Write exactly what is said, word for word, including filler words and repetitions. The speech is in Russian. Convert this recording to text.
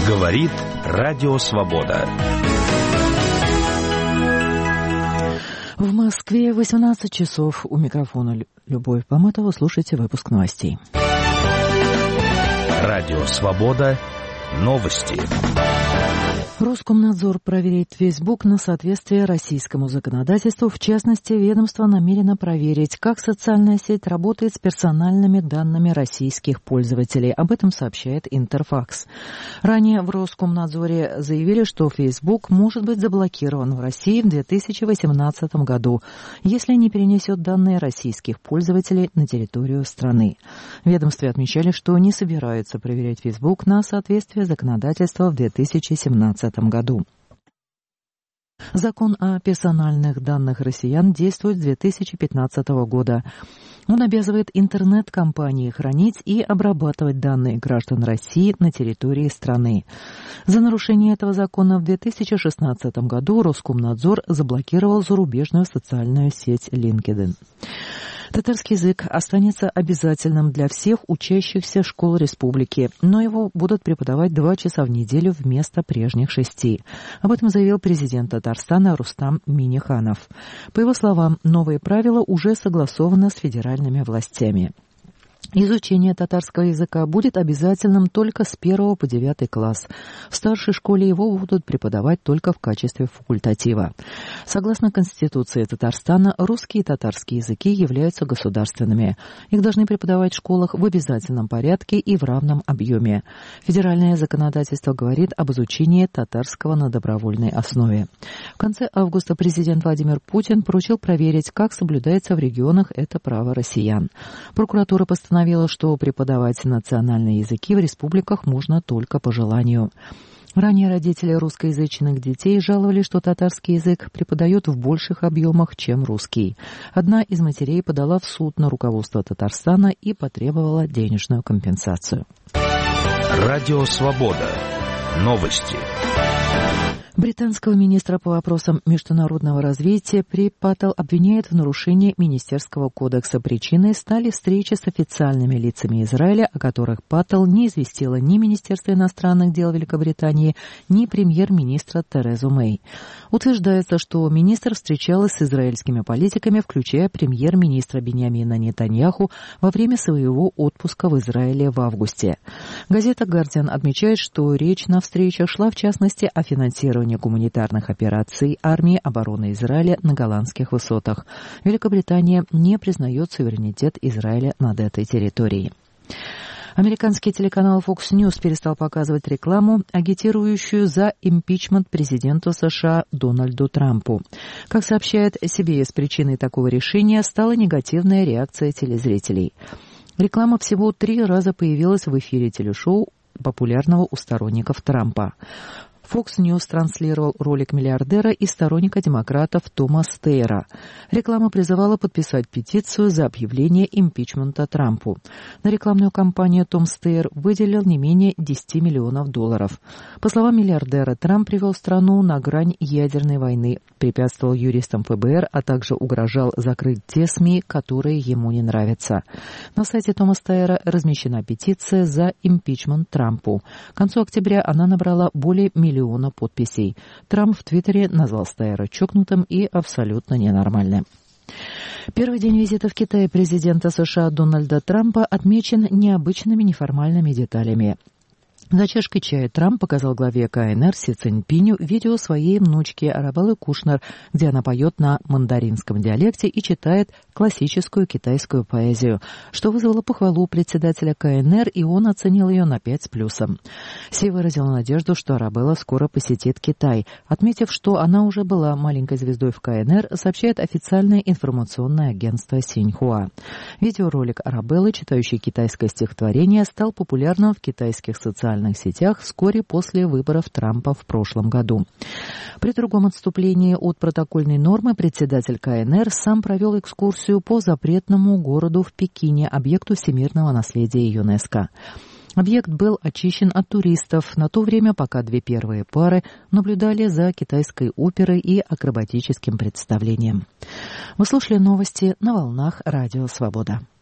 Говорит Радио Свобода. В Москве восемнадцать часов. У микрофона Любовь Помытова. Слушайте выпуск новостей. Радио Свобода. Новости. Роскомнадзор проверит Facebook на соответствие российскому законодательству. В частности, ведомство намерено проверить, как социальная сеть работает с персональными данными российских пользователей. Об этом сообщает Интерфакс. Ранее в Роскомнадзоре заявили, что Facebook может быть заблокирован в России в две тысячи восемнадцатом году, если не перенесет данные российских пользователей на территорию страны. В ведомстве отмечали, что не собираются проверять Facebook на соответствие законодательства в две тысячи семнадцатом году. Закон о персональных данных россиян действует с две тысячи пятнадцатого года. Он обязывает интернет-компании хранить и обрабатывать данные граждан России на территории страны. За нарушение этого закона в две тысячи шестнадцатом году Роскомнадзор заблокировал зарубежную социальную сеть LinkedIn. Татарский язык останется обязательным для всех учащихся школ республики, но его будут преподавать два часа в неделю вместо прежних шести. Об этом заявил президент Татарстана Рустам Минниханов. По его словам, новые правила уже согласованы с федеральными властями. Изучение татарского языка будет обязательным только с первого по девятый класс. В старшей школе его будут преподавать только в качестве факультатива. Согласно Конституции Татарстана, русский и татарский языки являются государственными. Их должны преподавать в школах в обязательном порядке и в равном объеме. Федеральное законодательство говорит об изучении татарского на добровольной основе. В конце августа президент Владимир Путин поручил проверить, как соблюдается в регионах это право россиян. Прокуратура постановила, что преподавать национальные языки в республиках можно только по желанию. Ранее родители русскоязычных детей жаловались, что татарский язык преподают в больших объемах, чем русский. Одна из матерей подала в суд на руководство Татарстана и потребовала денежную компенсацию. Радио Свобода. Новости. Британского министра по вопросам международного развития При Паттел обвиняет в нарушении Министерского кодекса. Причиной стали встречи с официальными лицами Израиля, о которых Паттел не известила ни Министерство иностранных дел Великобритании, ни премьер-министра Терезу Мэй. Утверждается, что министр встречалась с израильскими политиками, включая премьер-министра Биньямина Нетаньяху, во время своего отпуска в Израиле в августе. Газета «Гардиан» отмечает, что речь на встрече шла в частности о финансировании гуманитарных операций армии обороны Израиля на Голландских высотах. Великобритания не признает суверенитет Израиля над этой территорией. Американский телеканал Fox News перестал показывать рекламу, агитирующую за импичмент президенту США Дональду Трампу. Как сообщает си би эс, причиной такого решения стала негативная реакция телезрителей. Реклама всего три раза появилась в эфире телешоу, популярного у сторонников Трампа. Fox News транслировал ролик миллиардера и сторонника демократов Тома Стейра. Реклама призывала подписать петицию за объявление импичмента Трампу. На рекламную кампанию Том Стейр выделил не менее десять миллионов долларов. По словам миллиардера, Трамп привел страну на грань ядерной войны, препятствовал юристам эф бэ эр, а также угрожал закрыть те СМИ, которые ему не нравятся. На сайте Тома Стейра размещена петиция за импичмент Трампу. К концу октября она набрала более миллиона подписей. Трамп в Твиттере назвал Стейра чокнутым и абсолютно ненормальным. Первый день визита в Китай президента США Дональда Трампа отмечен необычными неформальными деталями. За чашкой чая Трамп показал главе ка эн эр Си Цзиньпиню видео своей внучки Арабеллы Кушнер, где она поет на мандаринском диалекте и читает классическую китайскую поэзию, что вызвало похвалу председателя ка эн эр, и он оценил ее на пять с плюсом. Си выразил надежду, что Арабелла скоро посетит Китай, отметив, что она уже была маленькой звездой в ка эн эр, сообщает официальное информационное агентство Синьхуа. Видеоролик Арабеллы, читающей китайское стихотворение, стал популярным в китайских социальных сетях вскоре после выборов Трампа в прошлом году. При другом отступлении от протокольной нормы председатель ка эн эр сам провел экскурсию по запретному городу в Пекине, объекту всемирного наследия ЮНЕСКО. Объект был очищен от туристов на то время, пока две первые пары наблюдали за китайской оперой и акробатическим представлением. Вы слушали новости на волнах Радио Свобода.